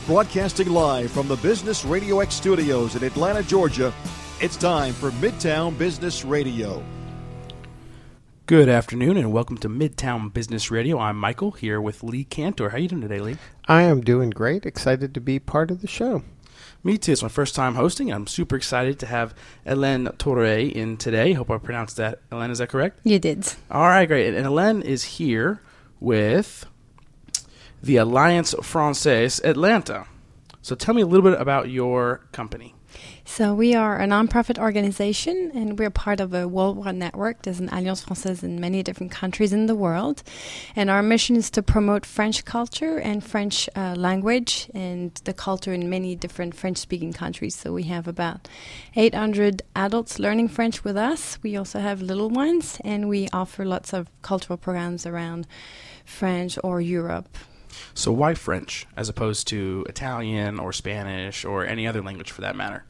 Broadcasting live from the Business Radio X studios in Atlanta, Georgia, it's time for Midtown Business Radio. Good afternoon and welcome to Midtown Business Radio. I'm Michael here with Lee Cantor. How are you doing today, Lee? I am doing great. Excited to be part of the show. Me too. It's my first time hosting. I'm super excited to have Hélène Touré in today. Hope I pronounced that. Hélène, is that correct? You did. All right, great. And Hélène is here with the Alliance Française Atlanta. So tell me a little bit about your company. So we are a nonprofit organization, and we're part of a worldwide network. There's an Alliance Française in many different countries in the world. And our mission is to promote French culture and French language and the culture in many different French-speaking countries. So we have about 800 adults learning French with us. We also have little ones, and we offer lots of cultural programs around French or Europe. So why French as opposed to Italian or Spanish or any other language for that matter?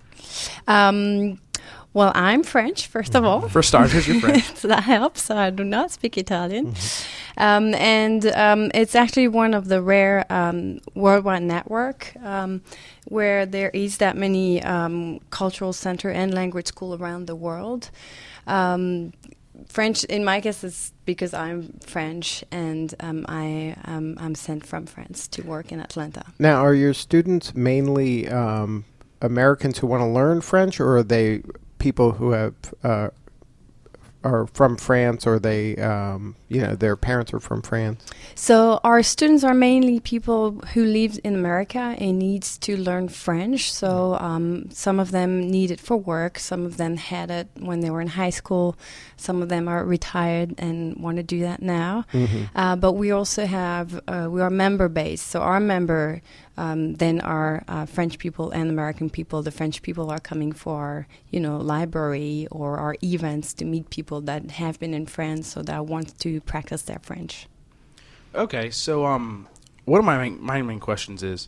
Well, I'm French, first of all. For starters, you're French. So that helps. So I do not speak Italian. It's actually one of the rare worldwide network where there is that many cultural center and language school around the world. French, in my case, is because I'm French and I'm sent from France to work in Atlanta. Now, are your students mainly Americans who want to learn French, or are they people who have are from France, or they their parents are from France? So our students are mainly people who live in America and needs to learn French. So some of them need it for work. Some of them had it when they were in high school. Some of them are retired and want to do that now. Mm-hmm. But we also have, we are member-based. So our member then are French people and American people. The French people are coming for, library or our events to meet people that have been in France so that want to practice their French. Okay, so one of my main questions is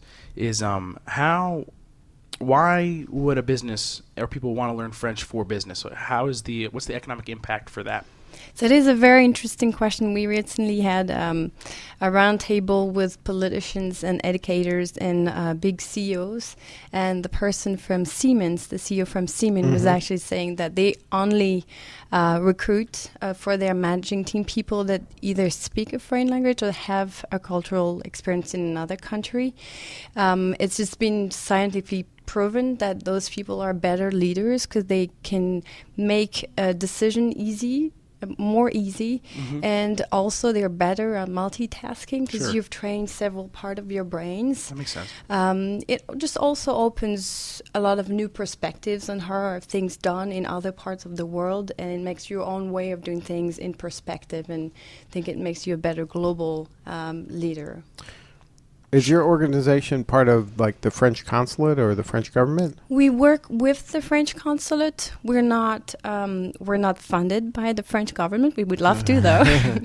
why would a business or people want to learn French for business? What's the economic impact for that? So it is a very interesting question. We recently had a roundtable with politicians and educators and big CEOs, and the person from Siemens, the CEO from Siemens, was actually saying that they only recruit for their managing team people that either speak a foreign language or have a cultural experience in another country. It's just been scientifically proven that those people are better leaders because they can make a decision more easy, and also they're better at multitasking because you've trained several parts of your brains. That makes sense. It just also opens a lot of new perspectives on how are things done in other parts of the world, and it makes your own way of doing things in perspective, and I think it makes you a better global leader. Is your organization part of the French consulate or the French government? We work with the French consulate. We're not funded by the French government. We would love to, though.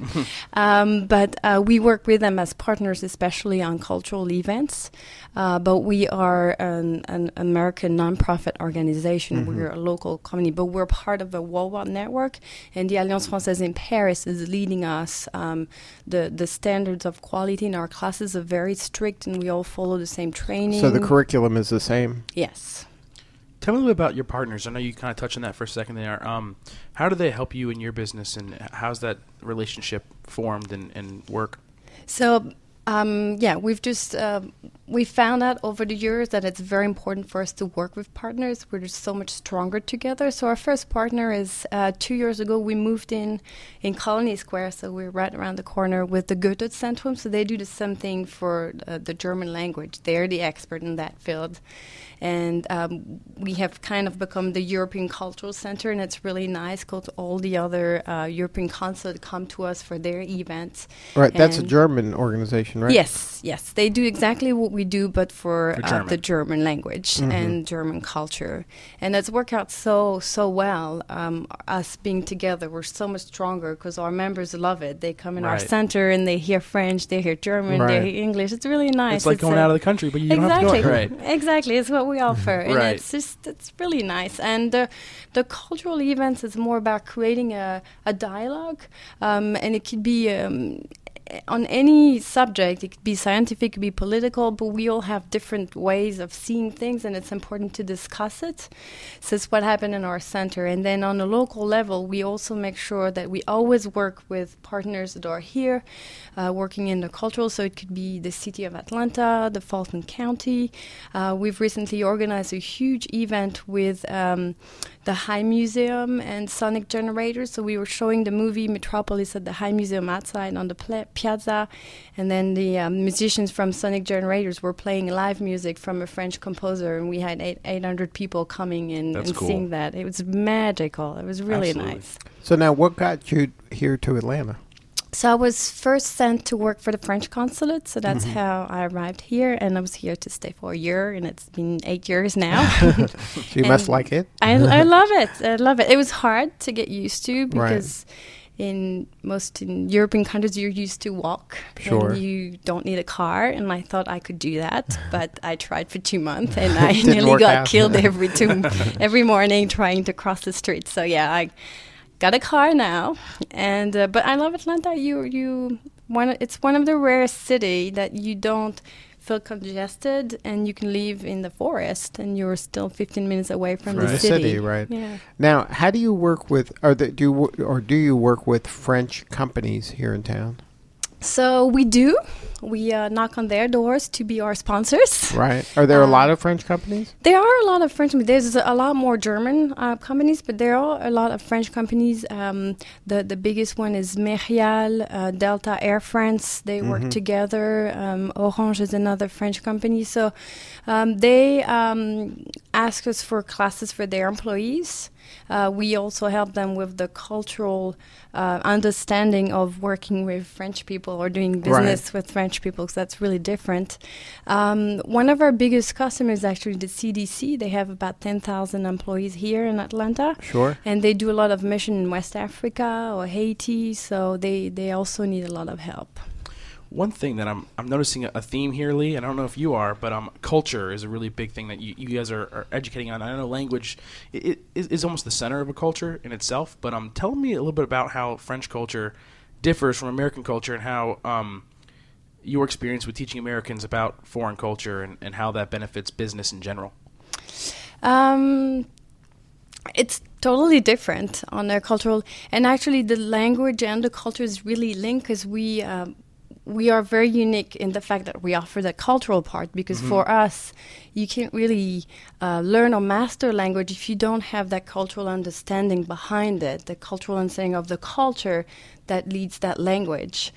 But we work with them as partners, especially on cultural events. But we are an American nonprofit organization. We're a local company, but we're part of a worldwide network. And the Alliance Française in Paris is leading us. The standards of quality in our classes are very strict, and we all follow the same training. So the curriculum is the same? Yes. Tell me a little bit about your partners. I know you kind of touched on that for a second there. How do they help you in your business, and how's that relationship formed and work? So, we've just we found out over the years that it's very important for us to work with partners. We're just so much stronger together. So our first partner is 2 years ago. We moved in Colony Square, so we're right around the corner with the Goethe-Zentrum. So they do the same thing for the German language. They're the expert in that field. And we have kind of become the European Cultural Center, and it's really nice because all the other European consulates come to us for their events. Right, that's a German organization, right? Yes. They do exactly what we do, but for the German language and German culture. And it's worked out so well. Us being together, we're so much stronger because our members love it. They come in our center and they hear French, they hear German, they hear English. It's really nice. It's like going out of the country, but you don't have to go. Right. Exactly. It's what we offer, and it's really nice. And the cultural events is more about creating a dialogue, and it could be on any subject. It could be scientific, it could be political, but we all have different ways of seeing things, and it's important to discuss it. So it's what happened in our center. And then on a local level, we also make sure that we always work with partners that are here, working in the cultural. So it could be the city of Atlanta, the Fulton County. We've recently organized a huge event with the High Museum and Sonic Generators. So we were showing the movie Metropolis at the High Museum outside on the piazza, and then the musicians from Sonic Generators were playing live music from a French composer, and we had 800 people coming in and cool. seeing that. It was magical. It was really Absolutely. nice. So now, what got you here to Atlanta? So I was first sent to work for the French consulate, so that's how I arrived here, and I was here to stay for a year, and it's been 8 years now. So you must like it. I love it. I love it. It was hard to get used to because in European countries you're used to walk, Sure. and you don't need a car, and I thought I could do that, but I tried for 2 months and I Didn't nearly work got out. killed every morning trying to cross the street. So yeah, I got a car now, and but I love Atlanta. It's one of the rarest city that you don't feel congested, and you can live in the forest, and you're still 15 minutes away from the city. Right? Yeah. Now, how do you work with, do you work with French companies here in town? So we do. We knock on their doors to be our sponsors. Right. Are there a lot of French companies? There are a lot of French companies. There's a lot more German companies, but there are a lot of French companies. The biggest one is Merial, Delta Air France. They work together. Orange is another French company. So they ask us for classes for their employees. We also help them with the cultural understanding of working with French people or doing business with French people, because that's really different. One of our biggest customers is actually the CDC. They have about 10,000 employees here in Atlanta. Sure. And they do a lot of mission in West Africa or Haiti, so they also need a lot of help. One thing that I'm noticing a theme here, Lee, and I don't know if you are, but culture is a really big thing that you guys are educating on. I know language is almost the center of a culture in itself, but tell me a little bit about how French culture differs from American culture, and how your experience with teaching Americans about foreign culture and how that benefits business in general. It's totally different on their cultural, and actually the language and the culture is really linked, because we are very unique in the fact that we offer the cultural part, because for us, you can't really learn or master language if you don't have that cultural understanding behind it, the cultural understanding of the culture that leads that language.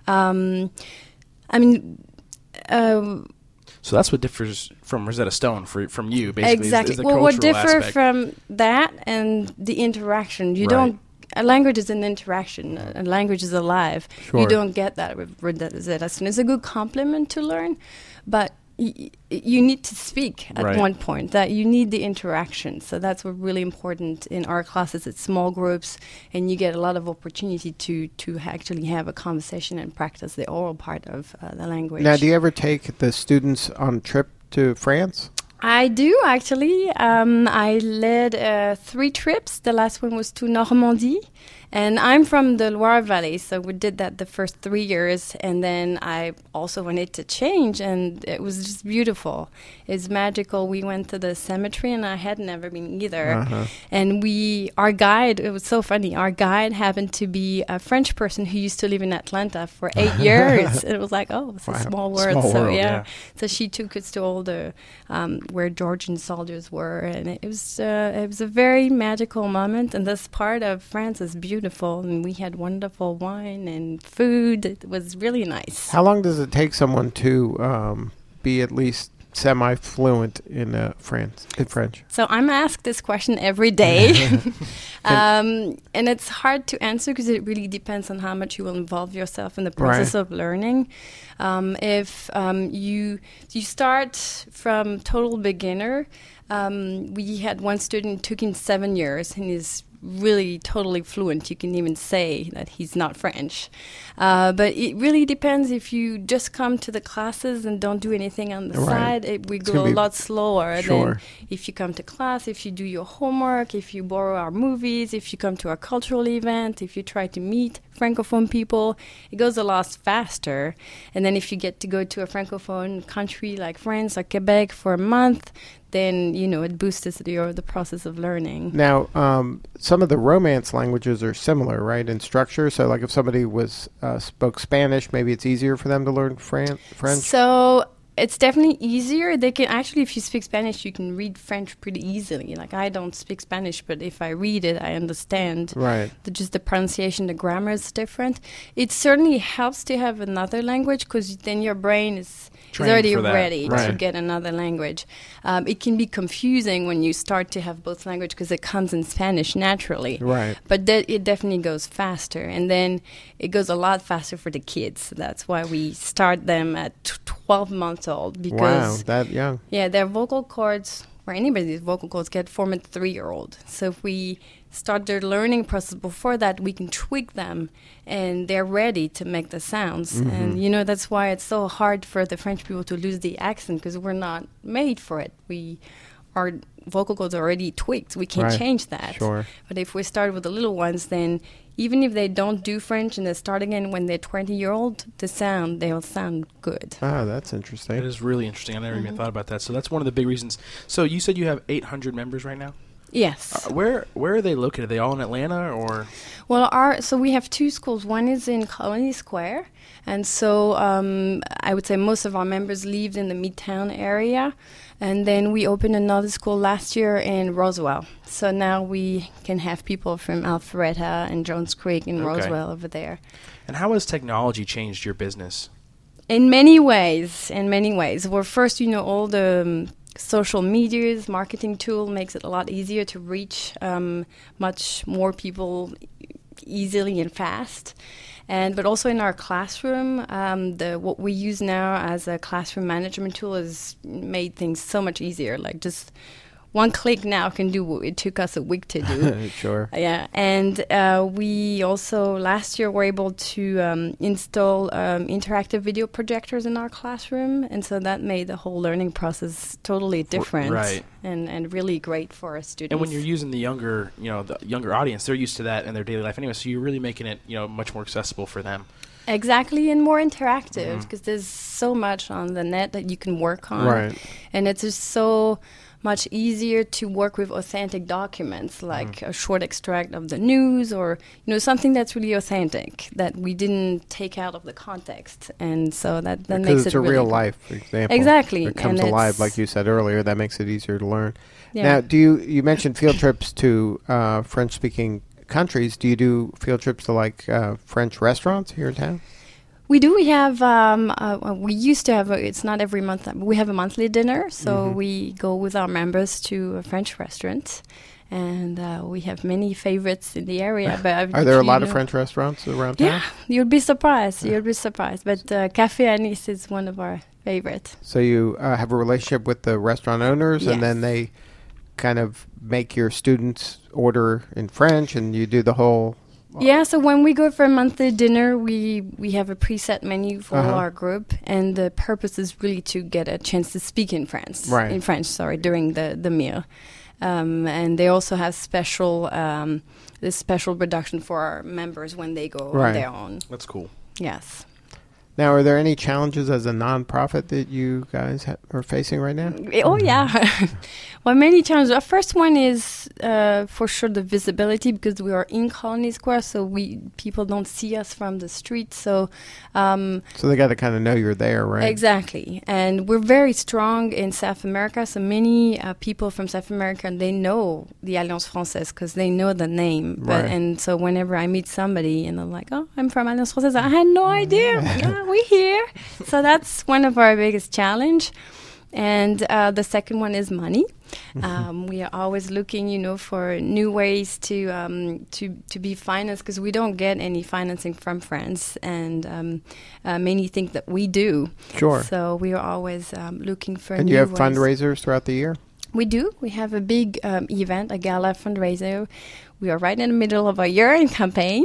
So that's what differs from Rosetta Stone from you, basically. Exactly. Is the Well, what cultural differs aspect. from that and the interaction, you Right. don't. A language is an interaction. A language is alive. Sure. You don't get that with Rosetta Stone. It's a good complement to learn, but you need to speak at Right. one point. That you need the interaction. So that's what really important in our classes. It's small groups, and you get a lot of opportunity to actually have a conversation and practice the oral part of the language. Now, do you ever take the students on a trip to France? I do, actually. I led 3 trips. The last one was to Normandy. And I'm from the Loire Valley, so we did that the first 3 years. And then I also wanted to change, and it was just beautiful. It's magical. We went to the cemetery, and I had never been either. And our guide, it was so funny, our guide happened to be a French person who used to live in Atlanta for 8 years. It was like, oh, it's a small world. Small so world, yeah. yeah. So she took us to all the where Georgian soldiers were, and it was a very magical moment. And this part of France is beautiful, and we had wonderful wine and food. It was really nice. How long does it take someone to be at least semi-fluent in French? So I'm asked this question every day, and it's hard to answer because it really depends on how much you will involve yourself in the process of learning. If you start from total beginner, we had one student, it took him 7 years, and he's really totally fluent. You can even say that he's not French. But it really depends. If you just come to the classes and don't do anything on the side, we go a lot slower than if you come to class, if you do your homework, if you borrow our movies, if you come to our cultural event, if you try to meet francophone people, it goes a lot faster. And then if you get to go to a francophone country like France or Quebec for a month, then, it boosts the process of learning. Now, some of the Romance languages are similar, right, in structure? So, like if somebody spoke Spanish, maybe it's easier for them to learn French? So it's definitely easier. They can actually, if you speak Spanish, you can read French pretty easily. Like, I don't speak Spanish, but if I read it, I understand. Right. Just the pronunciation, the grammar is different. It certainly helps to have another language, because then your brain is already ready to get another language. It can be confusing when you start to have both language, because it comes in Spanish naturally. Right. But it definitely goes faster. And then it goes a lot faster for the kids. That's why we start them at 12 months old. Because, wow, that young. Yeah, their vocal cords, or anybody's vocal cords, get formed at 3-year-old. So if we start their learning process before that, we can tweak them, and they're ready to make the sounds. Mm-hmm. And, that's why it's so hard for the French people to lose the accent, because we're not made for it. Our vocal cords are already tweaked. We can't change that. Sure. But if we start with the little ones, then even if they don't do French and they start again when they're 20-year-old, they'll sound good. Oh, that's interesting. It is really interesting. I never even thought about that. So that's one of the big reasons. So you said you have 800 members right now? Yes. Where are they located? Are they all in Atlanta, or? Well, so we have 2 schools. One is in Colony Square, and so I would say most of our members live in the Midtown area. And then we opened another school last year in Roswell. So now we can have people from Alpharetta and Jones Creek and Roswell over there. And how has technology changed your business? In many ways. Well, first, all the social medias, marketing tool makes it a lot easier to reach much more people easily and fast. But also in our classroom, what we use now as a classroom management tool has made things so much easier. Like, just one click now can do what it took us a week to do. Sure. Yeah. And we also last year were able to install interactive video projectors in our classroom. And so that made the whole learning process totally different. Right. And really great for our students. And when you're using the younger audience, they're used to that in their daily life anyway. So you're really making it, much more accessible for them. Exactly, and more interactive, because there's so much on the net that you can work on. Right. And it's just so much easier to work with authentic documents, like a short extract of the news, or something that's really authentic that we didn't take out of the context. And so that makes it because it's a really real good. life example. Exactly. It comes and alive, like you said earlier. That makes it easier to learn. Yeah. Now, you mentioned field trips to French-speaking countries. Do you do field trips to French restaurants here in town? We do. We have. We used to have. It's not every month. But we have a monthly dinner. So we go with our members to a French restaurant, and we have many favorites in the area. But are there a lot of French restaurants around town? Yeah, you'd be surprised. You'd be surprised. But Café Anis is one of our favorites. So you have a relationship with the restaurant owners, Yes. and then they kind of make your students order in French, and you do the whole. Yeah, so when we go for a monthly dinner, we have a preset menu for our group, and the purpose is really to get a chance to speak in French, during the meal. And they also have this special production for our members when they go on their own. That's cool. Yes. Now, are there any challenges as a nonprofit that you guys are facing right now? Oh, yeah. Well, many challenges. The first one is for sure the visibility, because we are in Colony Square, so people don't see us from the street. So they got to kind of know you're there, right? Exactly. And we're very strong in South America, so many people from South America, they know the Alliance Française because they know the name. And so whenever I meet somebody and they're like, oh, I'm from Alliance Française, I had no idea. Yeah, we're here. So that's one of our biggest challenge. And the second one is money. We are always looking, for new ways to be financed, because we don't get any financing from France, and many think that we do. Sure. So we are always looking for. And new you have ways. fundraisers throughout the year? We do. We have a big event, a gala fundraiser. We are right in the middle of our year-end campaign.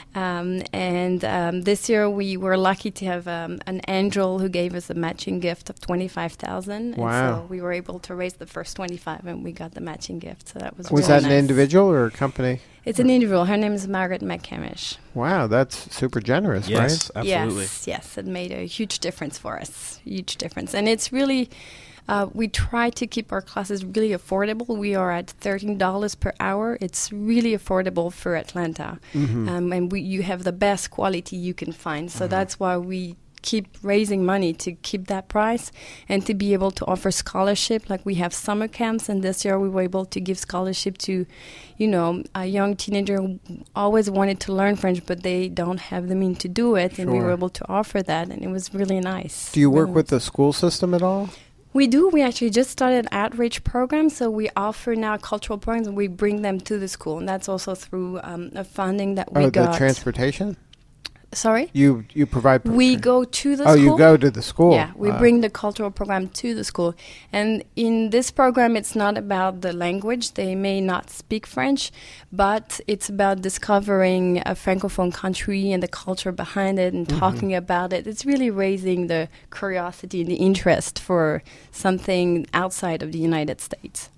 And this year we were lucky to have an angel who gave us a matching gift of $25,000. Wow. And so we were able to raise the first 25 and we got the matching gift. So that was Was really that an nice. individual or a company? It's an individual. Her name is Margaret McCamish. Wow, that's super generous, right? Yes, absolutely. Yes, it made a huge difference for us. Huge difference. And it's really... we try to keep our classes really affordable. We are at $13 per hour. It's really affordable for Atlanta. And you have the best quality you can find. So that's why we keep raising money to keep that price and to be able to offer scholarship. Like we have summer camps, and this year we were able to give scholarship to, a young teenager who always wanted to learn French, but they don't have the means to do it. And we were able to offer that, and it was really nice. Do you work with the school system at all? We do. We actually just started an outreach program, so we offer now cultural programs and we bring them to the school, and that's also through a funding that we got. The transportation? Sorry? You provide... We go to the school? school. Oh, you go to the school. Yeah, we bring the cultural program to the school. And in this program, it's not about the language. They may not speak French, but it's about discovering a Francophone country and the culture behind it and talking about it. It's really raising the curiosity and the interest for something outside of the United States.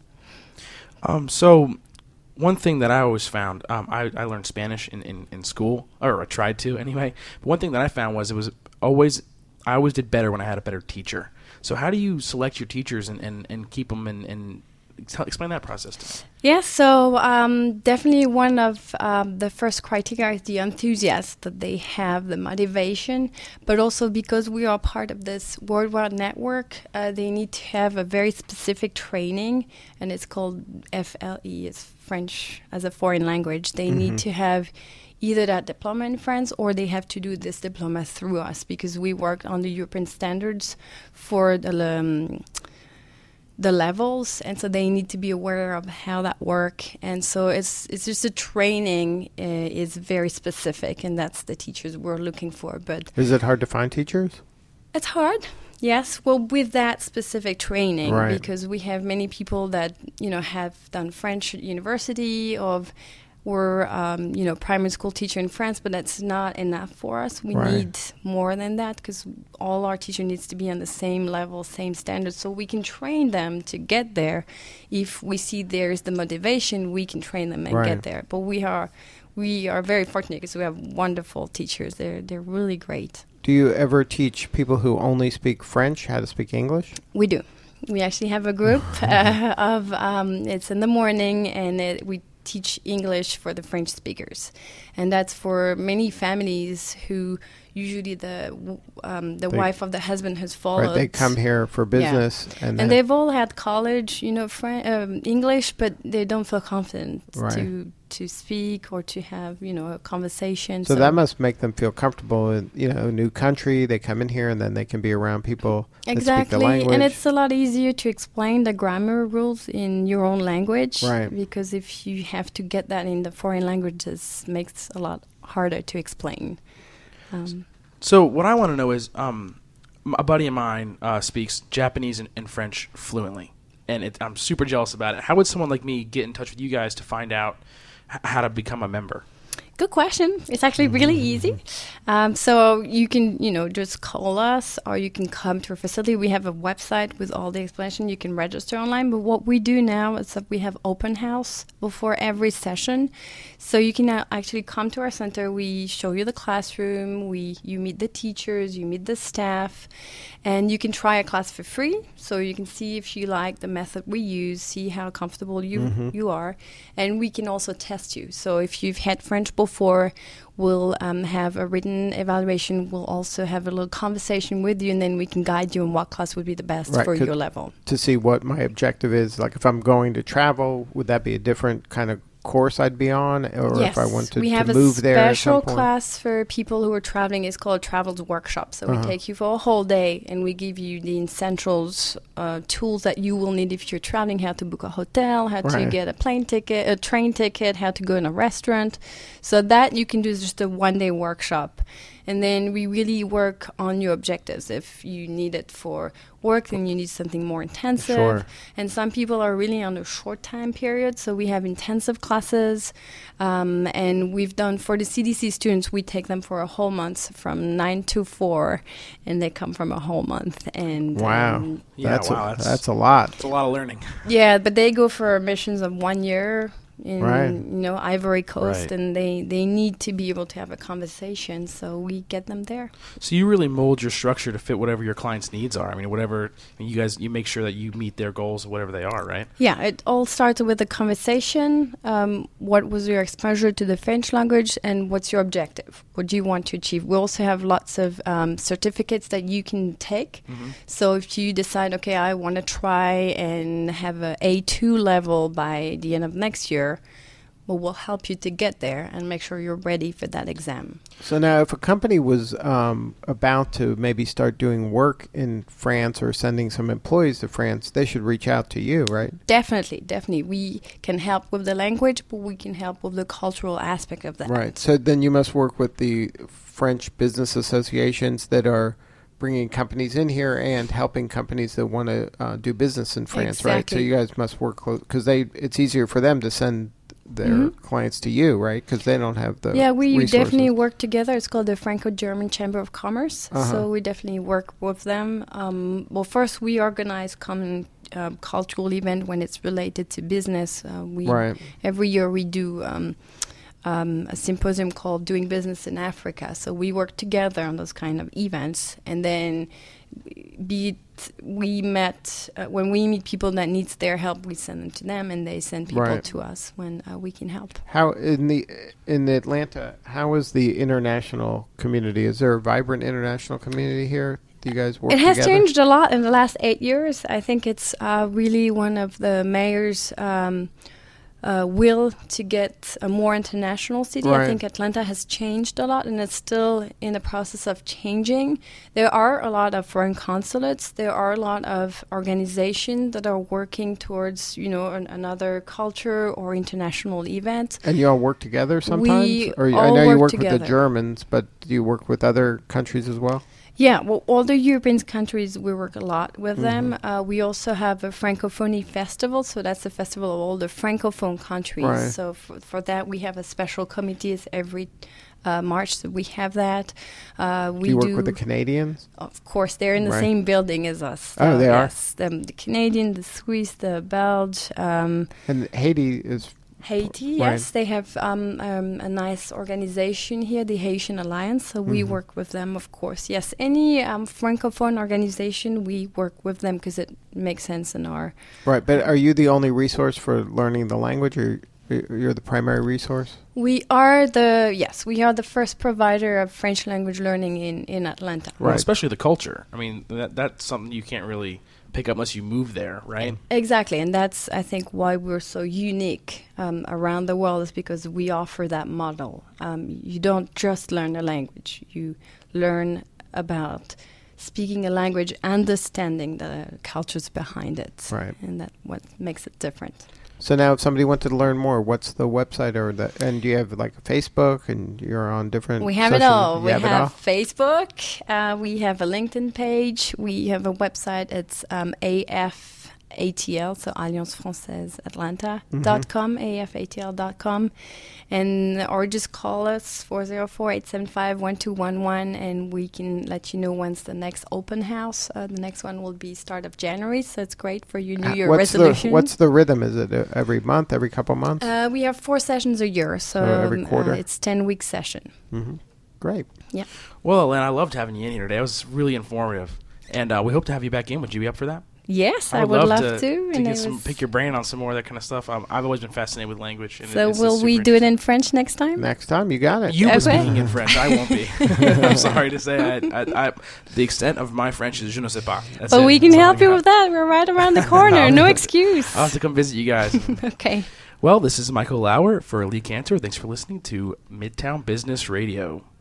So one thing that I always found, I learned Spanish in school, or I tried to anyway. But one thing that I found was I always did better when I had a better teacher. So how do you select your teachers and keep them and explain that process to me? Yeah, so definitely one of the first criteria is the enthusiasm that they have, the motivation, but also because we are part of this worldwide network, they need to have a very specific training, and it's called FLE, it's French as a foreign language. They need to have either that diploma in France or they have to do this diploma through us because we work on the European standards for the levels, and so they need to be aware of how that work. And so it's just the training is very specific, and that's the teachers we're looking for. But is it hard to find teachers? It's hard. Yes, well, with that specific training, because we have many people that have done French at university or primary school teacher in France, but that's not enough for us. We need more than that because all our teacher needs to be on the same level, same standards, so we can train them to get there. If we see there's the motivation, we can train them and get there. But we are very fortunate because we have wonderful teachers. They're really great. Do you ever teach people who only speak French how to speak English? We do. We actually have a group of it's in the morning, and we teach English for the French speakers, and that's for many families who usually the wife of the husband has followed. Right, they come here for business, and they've all had college, English, but they don't feel confident to speak or to have a conversation. So that must make them feel comfortable in a new country. They come in here and then they can be around people that speak the language. And it's a lot easier to explain the grammar rules in your own language, because if you have to get that in the foreign languages, it makes a lot harder to explain. So what I want to know is, a buddy of mine speaks Japanese and French fluently, and I'm super jealous about it. How would someone like me get in touch with you guys to find out how to become a member? Good question. It's actually really easy. So you can, just call us, or you can come to our facility. We have a website with all the explanation. You can register online. But what we do now is that we have open house before every session. So you can now actually come to our center. We show you the classroom. You meet the teachers. You meet the staff. And you can try a class for free. So you can see if you like the method we use, see how comfortable you are. And we can also test you. So if you've had French before, we'll have a written evaluation. We'll also have a little conversation with you, and then we can guide you on what class would be the best for your level. To see what my objective is. Like if I'm going to travel, would that be a different kind of course I'd be on, or Yes, if I wanted we have to a move there at some special point? class for people who are traveling. It's called Travels Workshop. So we take you for a whole day, and we give you the essentials, tools that you will need if you're traveling: how to book a hotel, how to Right. get a plane ticket, a train ticket, how to go in a restaurant. So that you can do is just a one-day workshop. And then we really work on your objectives. If you need it for work, then you need something more intensive. Sure. And some people are really on a short time period, so we have intensive classes. And we've done, for the CDC students, we take them for a whole month from 9 to 4, and they come from a whole month. And Wow. Yeah, That's wow, that's a lot. It's a lot of learning. yeah, but they go for missions of 1 year in Right. Ivory Coast, Right. and they need to be able to have a conversation, so we get them there. So you really mold your structure to fit whatever your clients' needs are. I mean, you make sure that you meet their goals, whatever they are, right? Yeah, it all starts with a conversation. What was your exposure to the French language, and what's your objective? What do you want to achieve? We also have lots of certificates that you can take. So if you decide, okay, I want to try and have a A2 level by the end of next year, well, we'll help you to get there and make sure you're ready for that exam. So now, if a company was about to maybe start doing work in France or sending some employees to France, they should reach out to you, right? Definitely. We can help with the language, but we can help with the cultural aspect of that. Right. So then you must work with the French business associations that are bringing companies in here and helping companies that want to do business in France, right? So Exactly. you guys must work close because it's easier for them to send their clients to you, right? Because they don't have the Yeah, we resources. definitely work together. It's called the Franco-German Chamber of Commerce. So we definitely work with them. Well, first we organize common cultural event when it's related to business. Right. Every year we do a symposium called Doing Business in Africa. So we work together on those kind of events, and then when we meet people that needs their help, we send them to them, and they send people Right. to us when we can help. How in Atlanta? How is the international community? Is there a vibrant international community here? Do you guys work It has together? changed a lot in the last 8 years. I think it's really one of the mayor's will to get a more international city. Right. I think Atlanta has changed a lot, and it's still in the process of changing. There are a lot of foreign consulates. There are a lot of organizations that are working towards, another culture or international event. And you all work together sometimes? We I all know you work work with the together. Germans, but do you work with other countries as well? Yeah, well, all the European countries, we work a lot with Mm-hmm. them. We also have a Francophonie festival, so that's the festival of all the Francophone countries. Right. So for that, we have a special committee every March, so we have that. Do you work with the Canadians? Of course, they're in the Right. same building as us. Oh, they are? Yes, the Canadian, the Swiss, the Belge, And Haiti is... Haiti, Right. yes, they have a nice organization here, the Haitian Alliance. So we Mm-hmm. work with them, of course. Yes, any francophone organization, we work with them because it makes sense in our. Right, but are you the only resource for learning the language, or you're the primary resource? We are the first provider of French language learning in Atlanta. Well, Right. especially the culture. I mean, that's something you can't really pick up unless you move there, right? Exactly, and that's, I think, why we're so unique around the world, is because we offer that model. You don't just learn a language. You learn about speaking a language, understanding the cultures behind it. Right. And that's what makes it different. So now if somebody wanted to learn more, what's the website and do you have like a Facebook and you're on different We have it social- all. you We have it have all? Facebook. We have a LinkedIn page. We have a website. It's AFATL, so Alliance Française Atlanta.com, AFATL.com. Or just call us 404-875-1211, and we can let you know when's the next open house. The next one will be start of January, so it's great for your New Year resolution. What's the rhythm? Is it every month, every couple months? We have 4 sessions a year, so every quarter? it's 10-week session. Great. Yeah. Well, Alan, I loved having you in here today. It was really informative. And we hope to have you back in. Would you be up for that? Yes, I would love to. And pick your brain on some more of that kind of stuff. I've always been fascinated with language. And so will we do it in French next time? Next time, you got it. You were speaking in French. I won't be. I'm sorry to say. The extent of my French is je ne sais pas. But we can help you with that. We're right around the corner. No excuse. I'll have to come visit you guys. Okay. Well, this is Michael Lauer for Lee Cantor. Thanks for listening to Midtown Business Radio.